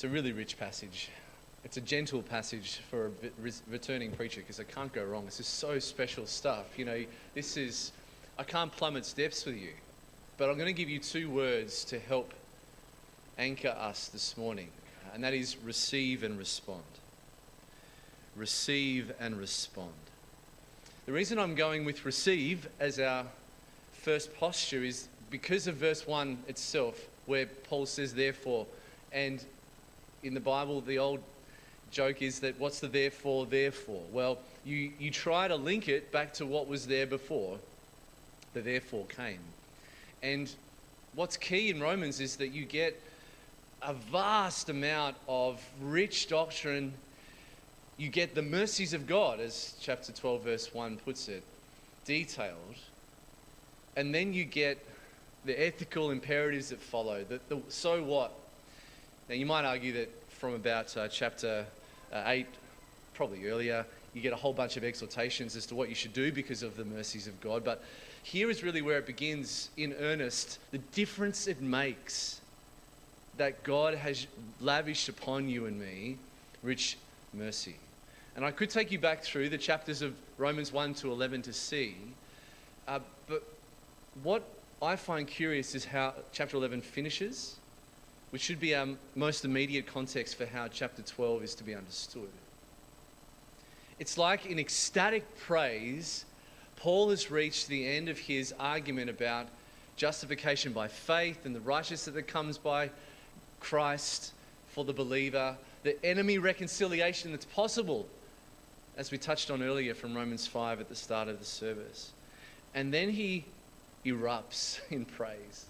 It's a really rich passage. It's a gentle passage for a returning preacher because it can't go wrong. This is so special stuff. You know, I can't plumb its depths with you, but I'm going to give you two words to help anchor us this morning, and that is receive and respond. Receive and respond. The reason I'm going with receive as our first posture is because of verse 1 itself, where Paul says therefore, and in the Bible the old joke is that what's the therefore? Well, you try to link it back to what was there before the therefore came. And what's key in Romans is that you get a vast amount of rich doctrine. You get the mercies of God, as chapter 12 verse 1 puts it, detailed. And then you get the ethical imperatives that follow. The so what? Now you might argue that from about chapter 8, probably earlier, you get a whole bunch of exhortations as to what you should do because of the mercies of God. But here is really where it begins in earnest, the difference it makes that God has lavished upon you and me rich mercy. And I could take you back through the chapters of Romans 1 to 11 to see, but what I find curious is how chapter 11 finishes, which should be our most immediate context for how chapter 12 is to be understood. It's like in ecstatic praise, Paul has reached the end of his argument about justification by faith and the righteousness that comes by Christ for the believer, the enemy reconciliation that's possible, as we touched on earlier from Romans 5 at the start of the service. And then he erupts in praise.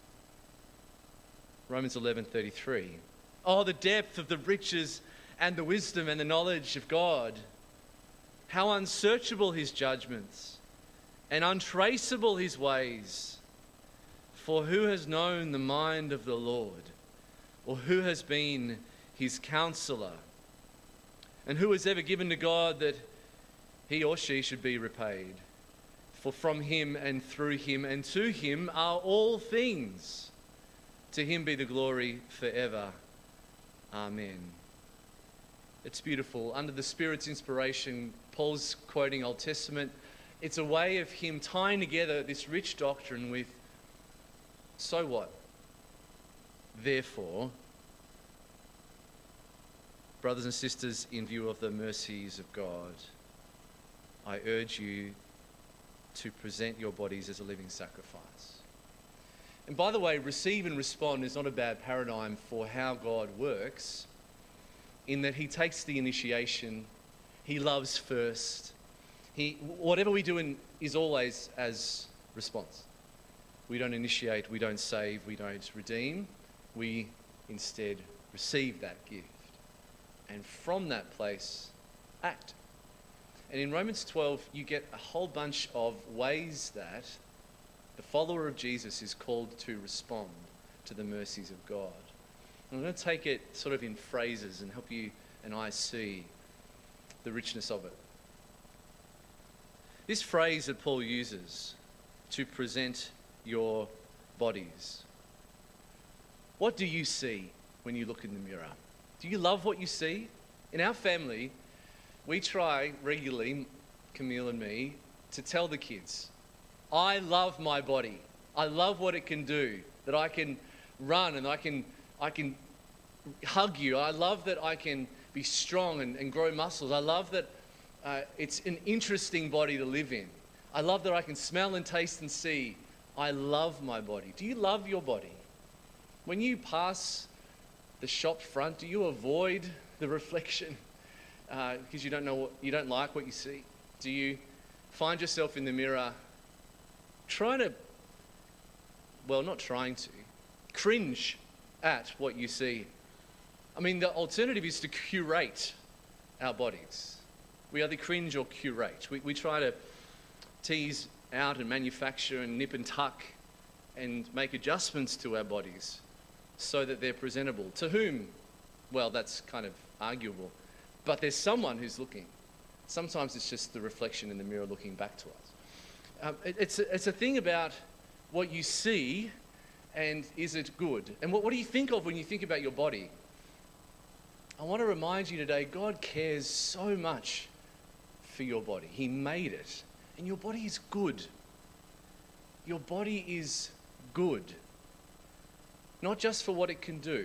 Romans 11:33. Oh, the depth of the riches and the wisdom and the knowledge of God. How unsearchable his judgments and untraceable his ways. For who has known the mind of the Lord? Or who has been his counselor? And who has ever given to God that he or she should be repaid? For from him and through him and to him are all things. To him be the glory forever. Amen. It's beautiful. Under the Spirit's inspiration, Paul's quoting Old Testament. It's a way of him tying together this rich doctrine with, so what? Therefore, brothers and sisters, in view of the mercies of God, I urge you to present your bodies as a living sacrifice. And by the way, receive and respond is not a bad paradigm for how God works, in that he takes the initiation, he loves first. Whatever we do is always as response. We don't initiate, we don't save, we don't redeem. We instead receive that gift. And from that place, act. And in Romans 12, you get a whole bunch of ways that the follower of Jesus is called to respond to the mercies of God. I'm going to take it sort of in phrases and help you and I see the richness of it. This phrase that Paul uses, to present your bodies. What do you see when you look in the mirror? Do you love what you see? In our family, we try regularly, Camille and me, to tell the kids, I love my body. I love what it can do, that I can run and I can hug you. I love that I can be strong and grow muscles. I love that it's an interesting body to live in. I love that I can smell and taste and see. I love my body. Do you love your body? When you pass the shop front, do you avoid the reflection because you don't like what you see? Do you find yourself in the mirror cringe at what you see? I mean, the alternative is to curate our bodies. We either cringe or curate. We try to tease out and manufacture and nip and tuck and make adjustments to our bodies so that they're presentable. To whom? Well, that's kind of arguable. But there's someone who's looking. Sometimes it's just the reflection in the mirror looking back to us. It's a thing about what you see and is it good? And what do you think of when you think about your body? I want to remind you today, God cares so much for your body. He made it. And your body is good. Your body is good. Not just for what it can do.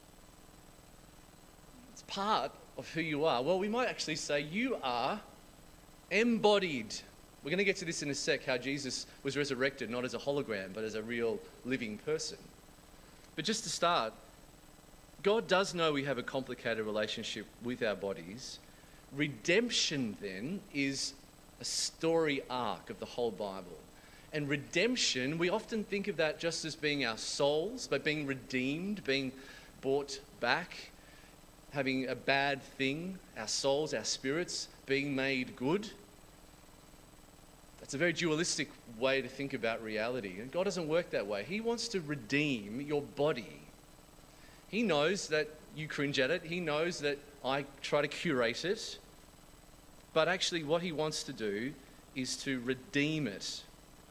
It's part of who you are. Well, we might actually say you are embodied. We're going to get to this in a sec, how Jesus was resurrected, not as a hologram, but as a real living person. But just to start, God does know we have a complicated relationship with our bodies. Redemption, then, is a story arc of the whole Bible. And redemption, we often think of that just as being our souls, but being redeemed, being bought back, having a bad thing, our souls, our spirits, being made good. That's a very dualistic way to think about reality. And God doesn't work that way. He wants to redeem your body. He knows that you cringe at it. He knows that I try to curate it. But actually what he wants to do is to redeem it.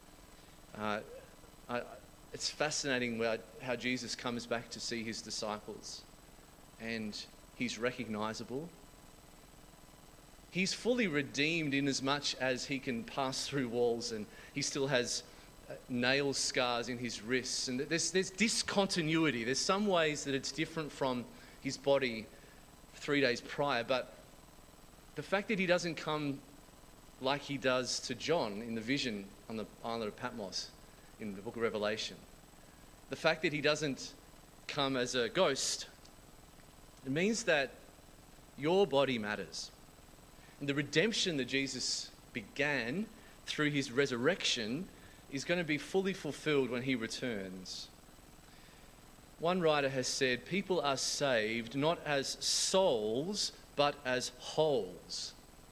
It's fascinating how Jesus comes back to see his disciples. And he's recognizable. He's fully redeemed in as much as he can pass through walls, and he still has nail scars in his wrists, and there's discontinuity. There's some ways that it's different from his body 3 days prior, but the fact that he doesn't come like he does to John in the vision on the island of Patmos in the book of Revelation, the fact that he doesn't come as a ghost, it means that your body matters. And the redemption that Jesus began through his resurrection is going to be fully fulfilled when he returns. One writer has said, people are saved not as souls, but as wholes.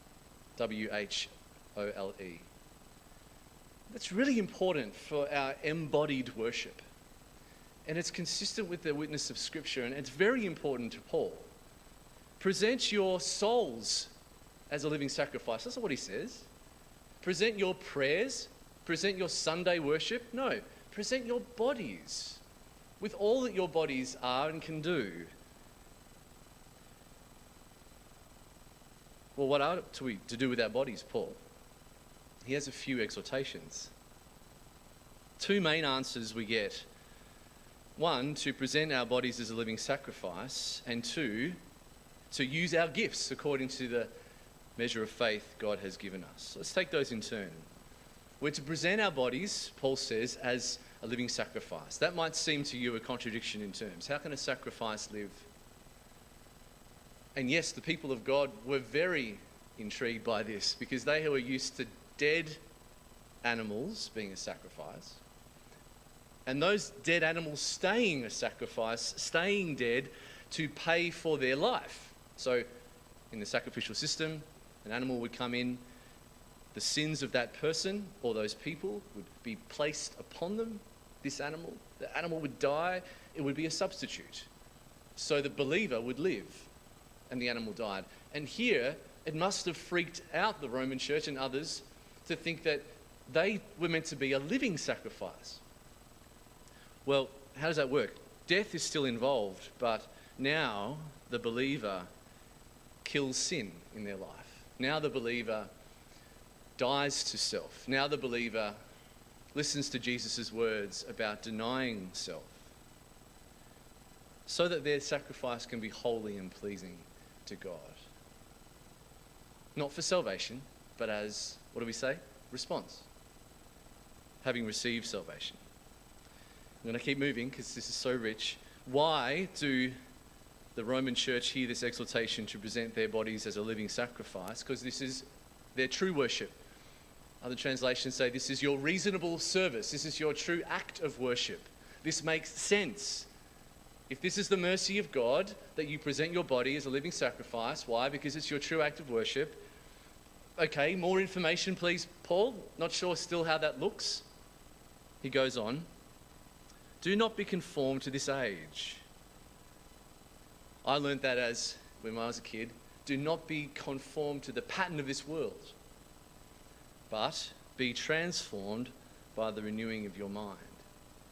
W-H-O-L-E. That's really important for our embodied worship. And it's consistent with the witness of Scripture, and it's very important to Paul. Present your souls as a living sacrifice. That's not what he says. Present your prayers. Present your Sunday worship. No, present your bodies with all that your bodies are and can do. Well, what are we to do with our bodies, Paul? He has a few exhortations. Two main answers we get. One, to present our bodies as a living sacrifice, and two, to use our gifts according to the measure of faith God has given us. Let's take those in turn. We're to present our bodies, Paul says, as a living sacrifice. That might seem to you a contradiction in terms. How can a sacrifice live? And yes, the people of God were very intrigued by this, because they were used to dead animals being a sacrifice, and those dead animals staying a sacrifice, staying dead to pay for their life. So in the sacrificial system, an animal would come in, the sins of that person or those people would be placed upon them, this animal. The animal would die, it would be a substitute. So the believer would live, and the animal died. And here, it must have freaked out the Roman Church and others to think that they were meant to be a living sacrifice. Well, how does that work? Death is still involved, but now the believer kills sin in their life. Now the believer dies to self. Now the believer listens to Jesus' words about denying self, so that their sacrifice can be holy and pleasing to God. Not for salvation, but as, what do we say? Response. Having received salvation. I'm going to keep moving because this is so rich. Why do the Roman Church hear this exhortation to present their bodies as a living sacrifice? Because this is their true worship. Other translations say this is your reasonable service. This is your true act of worship. This makes sense. If this is the mercy of God, that you present your body as a living sacrifice, why? Because it's your true act of worship. Okay, more information please, Paul. Not sure still how that looks. He goes on. Do not be conformed to this age. I learned that as, when I was a kid, do not be conformed to the pattern of this world, but be transformed by the renewing of your mind.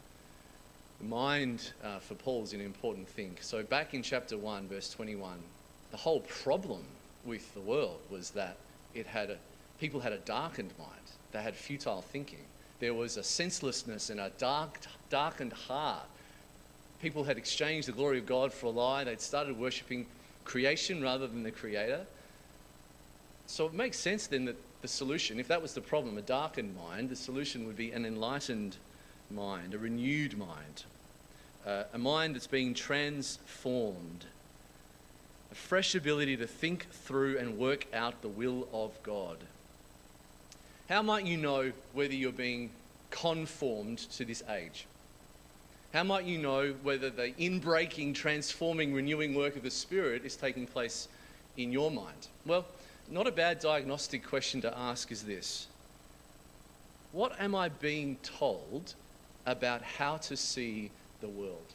The mind for Paul is an important thing. So back in chapter 1, verse 21, The whole problem with the world was that people had a darkened mind. They had futile thinking. There was a senselessness and a darkened heart. People had exchanged the glory of God for a lie. They'd started worshipping creation rather than the Creator. So it makes sense then that the solution, if that was the problem, a darkened mind, the solution would be an enlightened mind, a renewed mind, a mind that's being transformed, a fresh ability to think through and work out the will of God. How might you know whether you're being conformed to this age? How might you know whether the inbreaking, transforming, renewing work of the Spirit is taking place in your mind? Well, not a bad diagnostic question to ask is this: what am I being told about how to see the world?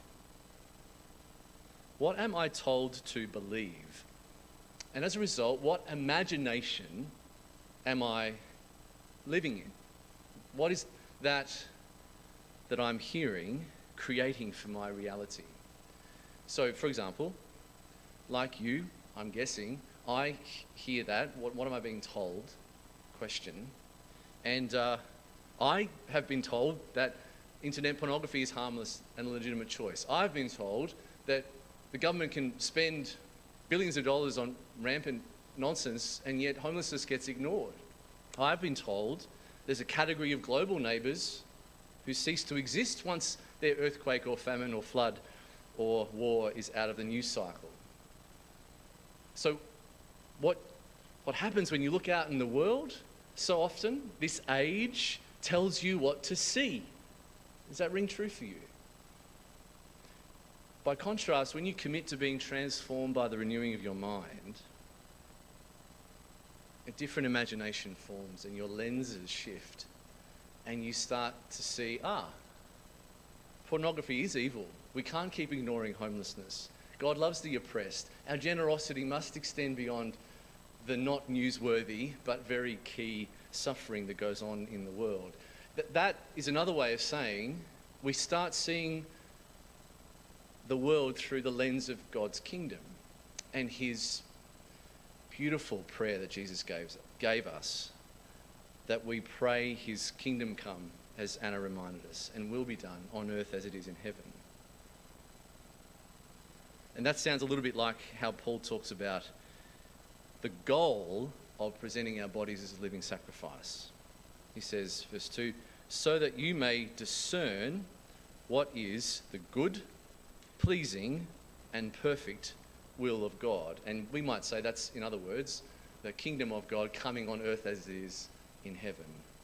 What am I told to believe? And as a result, what imagination am I living in? What is that I'm hearing creating for my reality? So, for example, like you, I'm guessing, I hear that, what am I being told? Question. And I have been told that internet pornography is harmless and a legitimate choice. I've been told that the government can spend billions of dollars on rampant nonsense and yet homelessness gets ignored. I've been told there's a category of global neighbours who cease to exist once their earthquake or famine or flood or war is out of the news cycle. So what happens when you look out in the world? So often, this age tells you what to see. Does that ring true for you? By contrast, when you commit to being transformed by the renewing of your mind, a different imagination forms and your lenses shift and you start to see, pornography is evil. We can't keep ignoring homelessness. God loves the oppressed. Our generosity must extend beyond the not newsworthy but very key suffering that goes on in the world. That is another way of saying we start seeing the world through the lens of God's kingdom and his beautiful prayer that Jesus gave us, that we pray his kingdom come, as Anna reminded us, and will be done on earth as it is in heaven. And that sounds a little bit like how Paul talks about the goal of presenting our bodies as a living sacrifice. He says, verse 2, so that you may discern what is the good, pleasing, and perfect will of God. And we might say that's, in other words, the kingdom of God coming on earth as it is in heaven.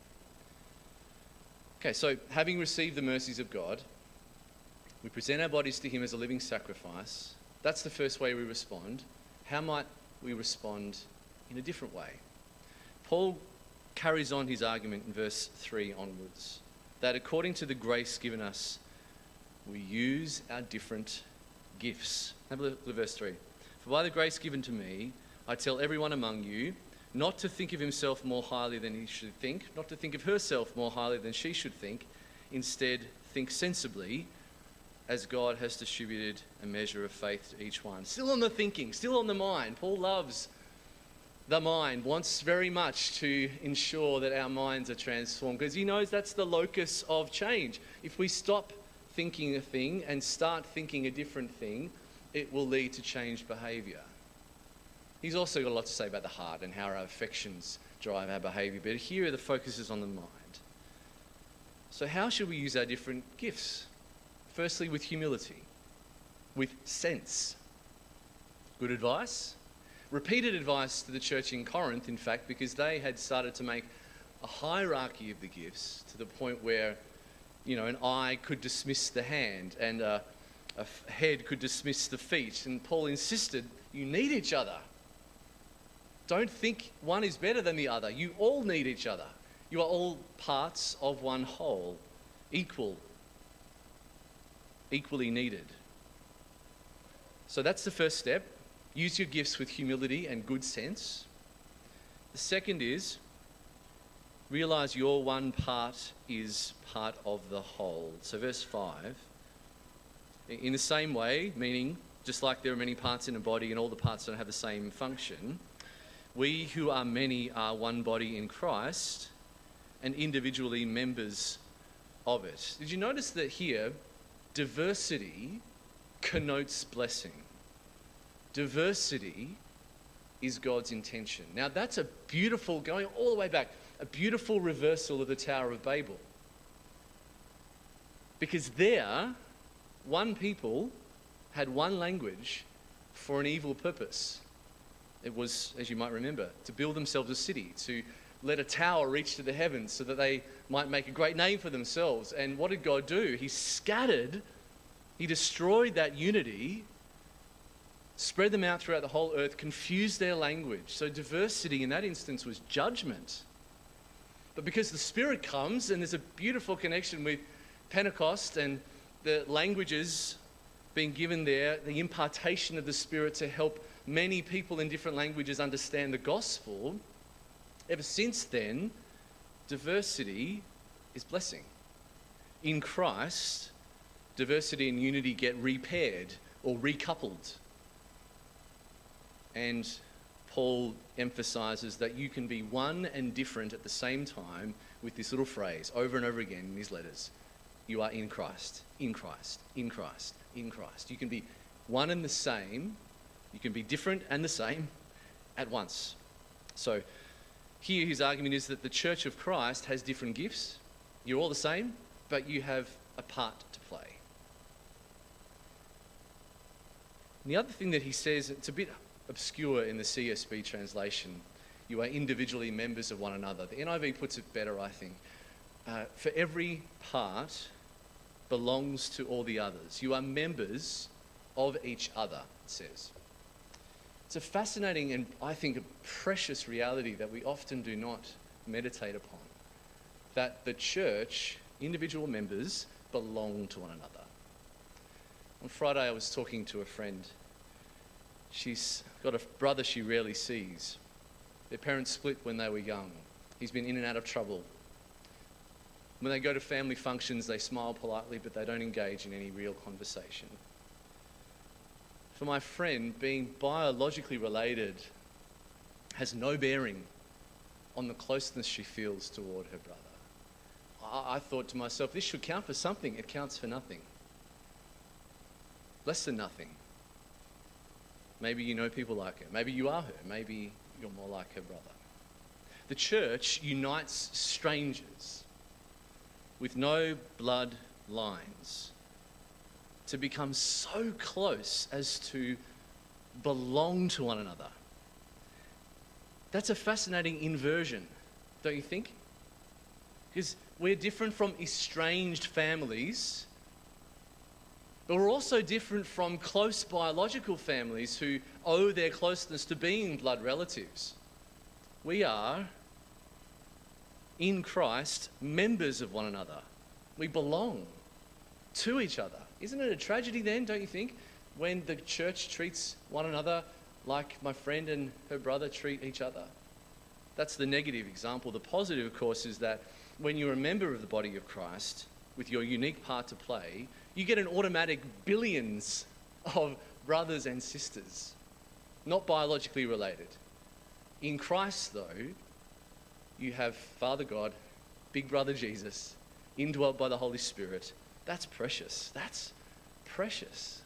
Okay, so having received the mercies of God, we present our bodies to him as a living sacrifice. That's the first way we respond. How might we respond in a different way? Paul carries on his argument in verse 3 onwards, that according to the grace given us, we use our different gifts. Have a look at verse 3. For by the grace given to me, I tell everyone among you not to think of himself more highly than he should think, not to think of herself more highly than she should think. Instead, think sensibly, as God has distributed a measure of faith to each one. Still on the thinking, still on the mind. Paul loves the mind, wants very much to ensure that our minds are transformed because he knows that's the locus of change. If we stop thinking a thing and start thinking a different thing, it will lead to changed behaviour. He's also got a lot to say about the heart and how our affections drive our behaviour, but here the focus is on the mind. So how should we use our different gifts? Firstly, with humility, with sense. Good advice. Repeated advice to the church in Corinth, in fact, because they had started to make a hierarchy of the gifts to the point where, an eye could dismiss the hand and a head could dismiss the feet. And Paul insisted, you need each other. Don't think one is better than the other. You all need each other. You are all parts of one whole, equally needed. So that's the first step. Use your gifts with humility and good sense. The second is realize your one part is part of the whole. So verse 5, in the same way, meaning just like there are many parts in a body and all the parts don't have the same function, we who are many are one body in Christ and individually members of it. Did you notice that here, diversity connotes blessing? Diversity is God's intention. Now that's a beautiful, going all the way back, a beautiful reversal of the Tower of Babel. Because there, one people had one language for an evil purpose. It was, as you might remember, to build themselves a city, to let a tower reach to the heavens so that they might make a great name for themselves. And what did God do? He scattered, he destroyed that unity, spread them out throughout the whole earth, confused their language. So diversity in that instance was judgment. But because the Spirit comes, and there's a beautiful connection with Pentecost and the languages being given there, the impartation of the Spirit to help many people in different languages understand the gospel, ever since then, diversity is blessing. In Christ, diversity and unity get repaired or recoupled. And Paul emphasizes that you can be one and different at the same time with this little phrase over and over again in his letters. You are in Christ, in Christ, in Christ, in Christ. You can be one and the same. You can be different and the same at once. So here his argument is that the church of Christ has different gifts. You're all the same, but you have a part to play. And the other thing that he says, it's a bit obscure in the CSB translation. You are individually members of one another. The NIV puts it better, I think. For every part belongs to all the others. You are members of each other, it says. It's a fascinating and I think a precious reality that we often do not meditate upon. That the church, individual members, belong to one another. On Friday I was talking to a friend. She's got a brother she rarely sees. Their parents split when they were young. He's been in and out of trouble. When they go to family functions, they smile politely, but they don't engage in any real conversation. For my friend, being biologically related has no bearing on the closeness she feels toward her brother. I thought to myself, this should count for something. It counts for nothing. Less than nothing. Maybe you know people like her. Maybe you are her. Maybe you're more like her brother. The church unites strangers with no blood lines to become so close as to belong to one another. That's a fascinating inversion, don't you think? Because we're different from estranged families, but we're also different from close biological families who owe their closeness to being blood relatives. We are, in Christ, members of one another. We belong to each other. Isn't it a tragedy then, don't you think, when the church treats one another like my friend and her brother treat each other? That's the negative example. The positive, of course, is that when you're a member of the body of Christ, with your unique part to play, you get an automatic billions of brothers and sisters, not biologically related. In Christ, though, you have Father God, Big Brother Jesus, indwelt by the Holy Spirit. That's precious. That's precious.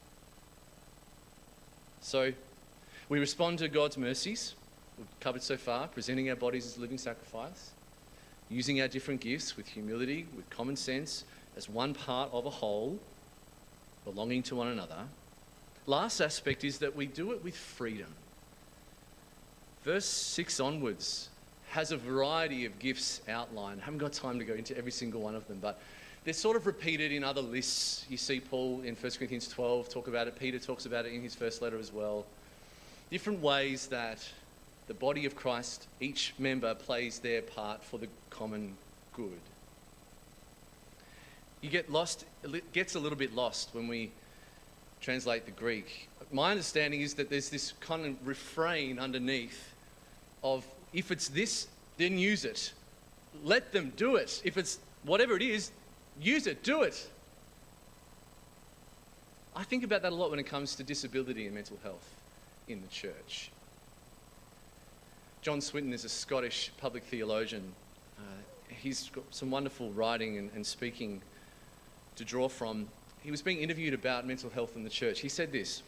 So we respond to God's mercies, we've covered so far, presenting our bodies as a living sacrifice, using our different gifts with humility, with common sense, as one part of a whole, belonging to one another. Last aspect is that we do it with freedom. Verse 6 onwards has a variety of gifts outlined. I haven't got time to go into every single one of them, but they're sort of repeated in other lists. You see Paul in 1 Corinthians 12 talk about it. Peter talks about it in his first letter as well. Different ways that the body of Christ, each member plays their part for the common good. You get lost, it gets a little bit lost when we translate the Greek. My understanding is that there's this kind of refrain underneath of, if it's this, then use it. Let them do it. If it's whatever it is, use it, do it. I think about that a lot when it comes to disability and mental health in the church. John Swinton is a Scottish public theologian. He's got some wonderful writing and speaking to draw from. He was being interviewed about mental health in the church. He said this: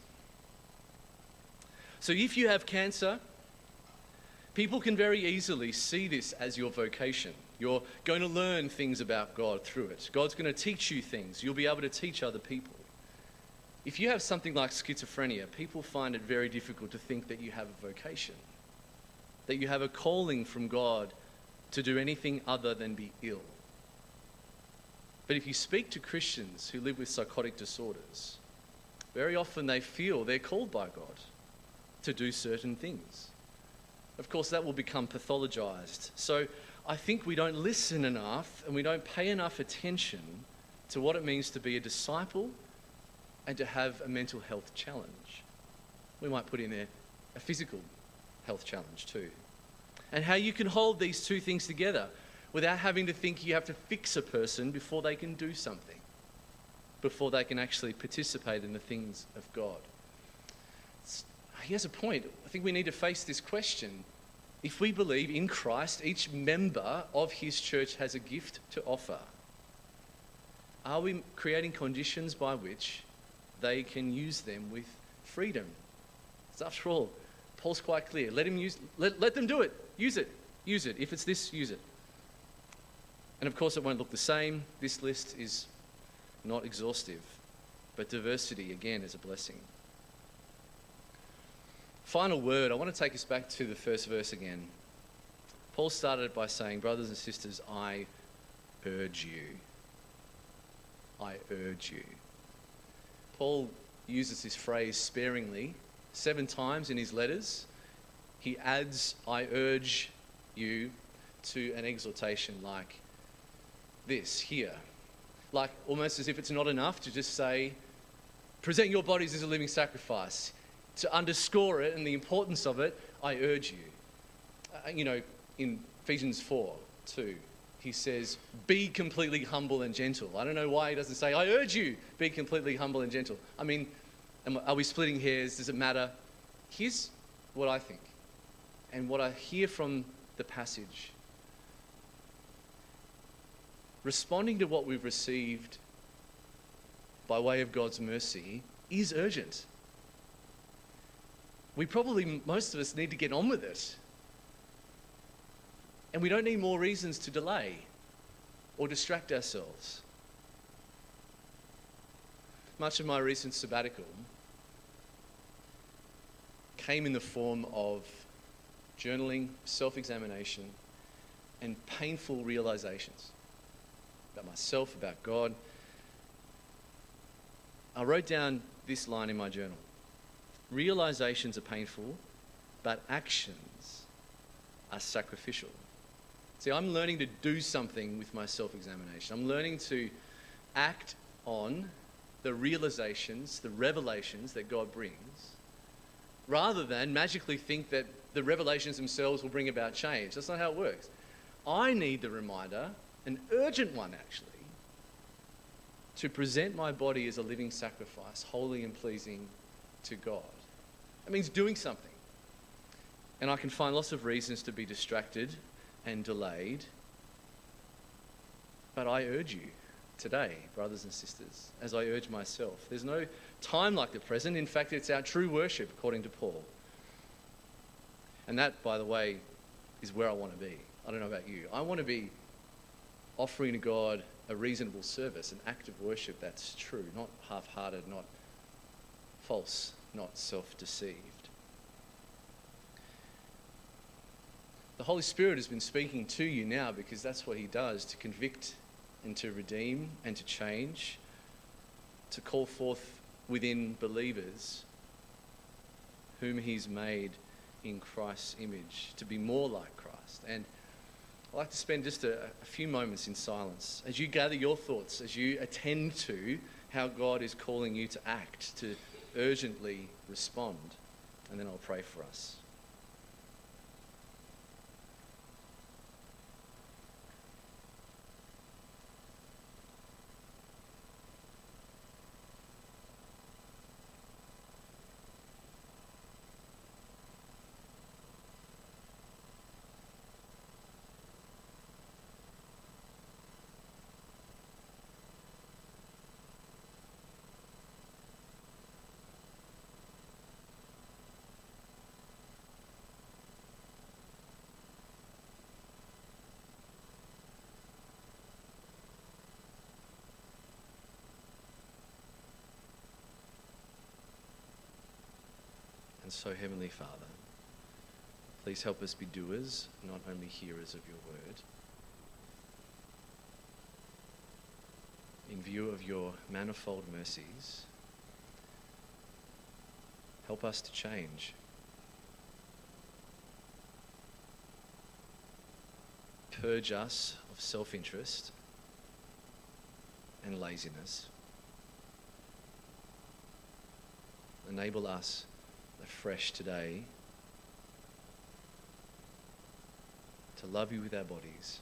"So if you have cancer, people can very easily see this as your vocation. You're going to learn things about God through it. God's going to teach you things. You'll be able to teach other people. If you have something like schizophrenia, people find it very difficult to think that you have a vocation, that you have a calling from God to do anything other than be ill. But if you speak to Christians who live with psychotic disorders, very often they feel they're called by God to do certain things. Of course, that will become pathologized. So I think we don't listen enough and we don't pay enough attention to what it means to be a disciple and to have a mental health challenge. We might put in there a physical health challenge too. And how you can hold these two things together without having to think you have to fix a person before they can do something, before they can actually participate in the things of God. He has a point. I think we need to face this question. If we believe in Christ, each member of his church has a gift to offer. Are we creating conditions by which they can use them with freedom? Because after all, Paul's quite clear. Let them do it. Use it. Use it. If it's this, use it. And of course, it won't look the same. This list is not exhaustive, but diversity, again, is a blessing. Final word, I want to take us back to the first verse again. Paul started by saying, brothers and sisters, I urge you. I urge you. Paul uses this phrase sparingly 7 times in his letters. He adds, I urge you, to an exhortation like this here. Like almost as if it's not enough to just say, present your bodies as a living sacrifice. To underscore it and the importance of it, I urge you. In Ephesians 4:2, he says, be completely humble and gentle. I don't know why he doesn't say, I urge you, be completely humble and gentle. I mean, are we splitting hairs? Does it matter? Here's what I think and what I hear from the passage. Responding to what we've received by way of God's mercy is urgent. Most of us need to get on with it. And we don't need more reasons to delay or distract ourselves. Much of my recent sabbatical came in the form of journaling, self-examination, and painful realizations about myself, about God. I wrote down this line in my journal. Realizations are painful, but actions are sacrificial. See, I'm learning to do something with my self-examination. I'm learning to act on the realizations, the revelations that God brings, rather than magically think that the revelations themselves will bring about change. That's not how it works. I need the reminder, an urgent one actually, to present my body as a living sacrifice, holy and pleasing to God. That means doing something. And I can find lots of reasons to be distracted and delayed. But I urge you today, brothers and sisters, as I urge myself, there's no time like the present. In fact, it's our true worship, according to Paul. And that, by the way, is where I want to be. I don't know about you. I want to be offering to God a reasonable service, an act of worship that's true, not half-hearted, not false, not self-deceived. The Holy Spirit has been speaking to you now because that's what he does, to convict and to redeem and to change, to call forth within believers whom he's made in Christ's image, to be more like Christ. And I'd like to spend just a few moments in silence as you gather your thoughts, as you attend to how God is calling you to act, to urgently respond. And then I'll pray for us. And so, Heavenly Father, please help us be doers, not only hearers of your word. In view of your manifold mercies, help us to change. Purge us of self-interest and laziness. Enable us afresh today to love you with our bodies.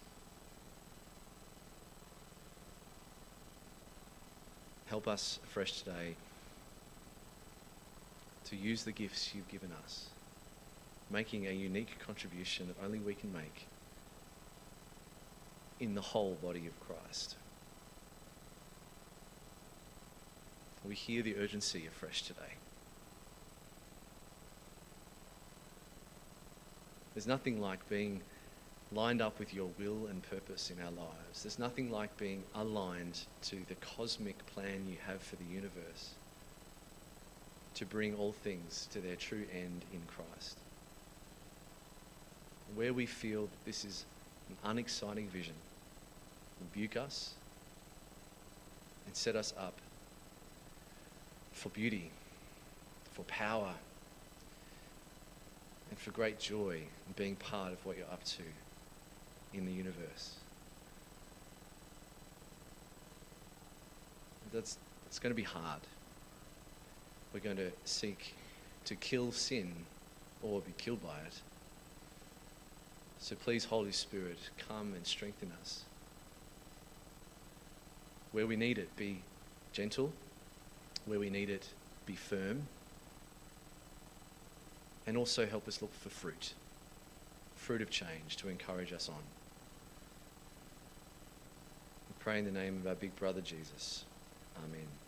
Help us afresh today to use the gifts you've given us, making a unique contribution that only we can make in the whole body of Christ. We hear the urgency afresh today. There's nothing like being lined up with your will and purpose in our lives. There's nothing like being aligned to the cosmic plan you have for the universe to bring all things to their true end in Christ. Where we feel that this is an unexciting vision, rebuke us and set us up for beauty, for power, and for great joy in being part of what you're up to in the universe. It's going to be hard. We're going to seek to kill sin or be killed by it. So please, Holy Spirit, come and strengthen us. Where we need it, be gentle. Where we need it, be firm. And also help us look for fruit of change to encourage us on. We pray in the name of our big brother Jesus. Amen.